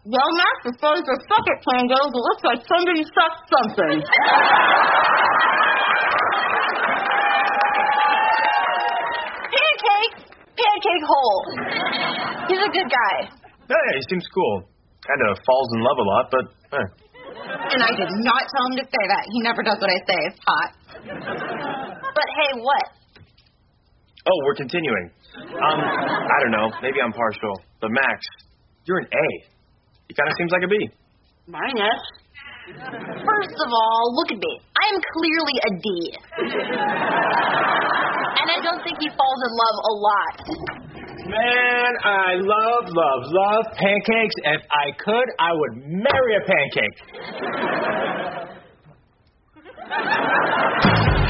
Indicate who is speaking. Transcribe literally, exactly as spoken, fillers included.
Speaker 1: Well, Max, as far as the second plan goes, it looks like somebody sucked something.
Speaker 2: Pancake! Pancake Hole. He's a good guy.
Speaker 3: Yeah, he seems cool. Kind of falls in love a lot, but... Eh.
Speaker 1: And I did not tell him to say that. He never does what I say. It's hot.
Speaker 2: But hey, what?
Speaker 3: Oh, we're continuing. Um, I don't know. Maybe I'm partial. But Max, you're an A. He kind of seems like a B.
Speaker 1: Minus.
Speaker 2: First of all, look at me. I am clearly a D. And I don't think he falls in love a lot.
Speaker 4: Man, I love, love, love pancakes. If I could, I would marry a pancake.